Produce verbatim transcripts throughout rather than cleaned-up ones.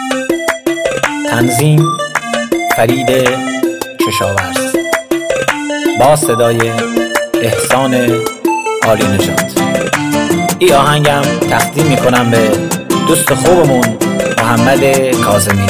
تنظیم فرید کشاورز با صدای احسان عالی نژاد. این آهنگم تقدیم میکنم به دوست خوبمون محمد کاظمی.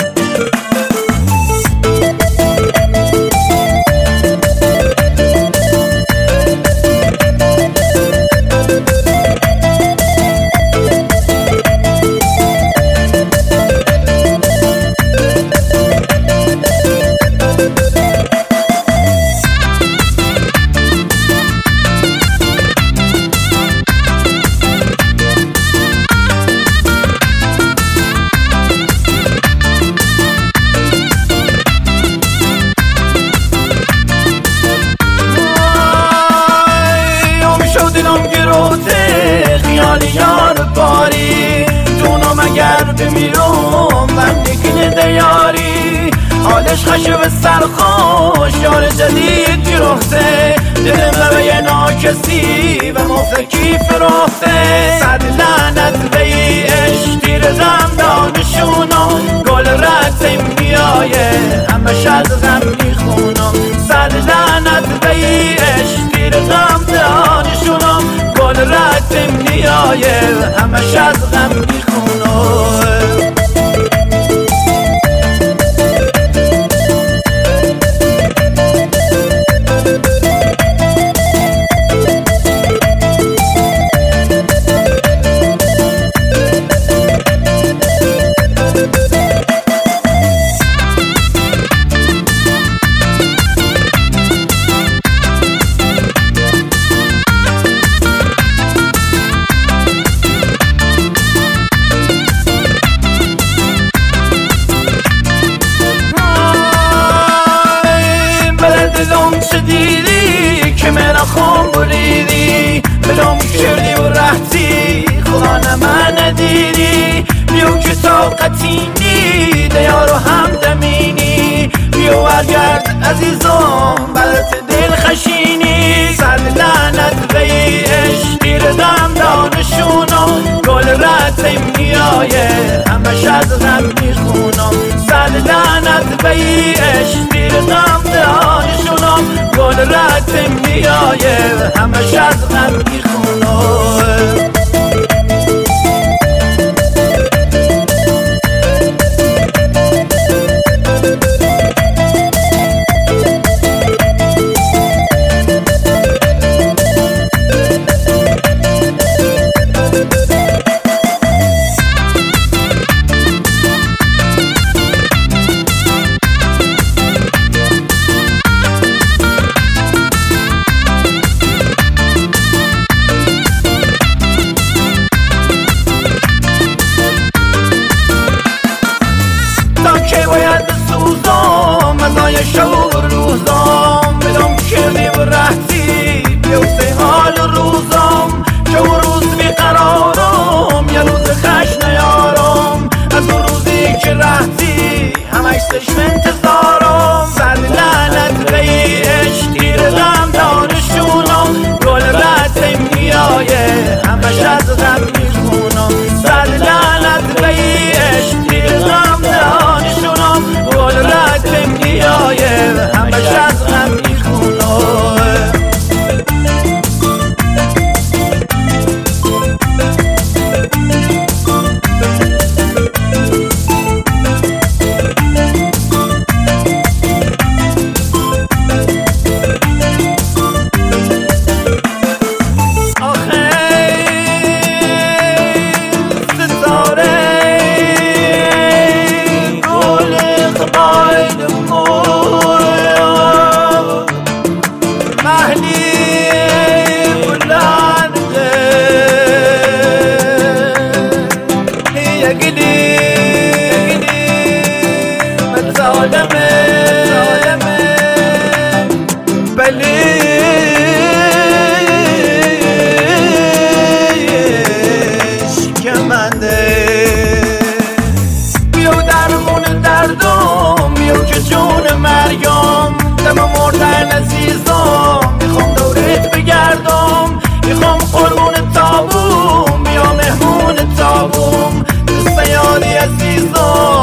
خیال یار باری دونم اگر بمیرم من نگین دیاری حالش خشو به سرخوش یار جدید گرفته دلم لبه ناکسی و مفلکی فروخته صد لعنت به ای عشق تیر غم دانشونم گل رتم میایه همش از غم میخونم صد لعنت به ای عشق تیر غم دانشونم گل رتم میایه همش از غم میخونم. بلم شدیدی که من خون بریدی بلم کردی و رحتی خدا من ندیدی بیو که طاقتی نی دیارو هم دمینی بیو برگرد عزیزم برات دل خشینی صد لعنت به ای عشق تیر غم دانشونم گل رتم میایه همش از غم میخونم صد لعنت به ای عشق تیر غم دانشونم گل رتم میایه همش از غم میخونم. که باید بسوزم مزای شب روزم بدم کردی و رحتی بیوسه حال روزم شب روز بیقرارم یه روز خش نیارم از اون روزی که رحتی همش چشم انتظارم صد لعنت به ای عشق تیر غم دانشونم گل رتم میایه همش از غم میخونم صد لعنت به ای عشق تیر غم دانشونم گل رتم میایه همش از غم میخونم. عزیزم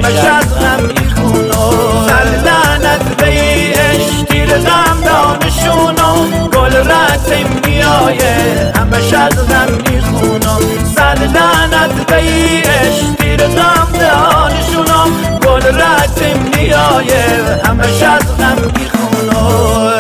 همش از غم میخونو سلطنت به اشتیر غم دانشونو گل رتم میایه همش از غم میخونو سلطنت به اشتیر غم دانشونو گل رتم میایه همش از غم میخونو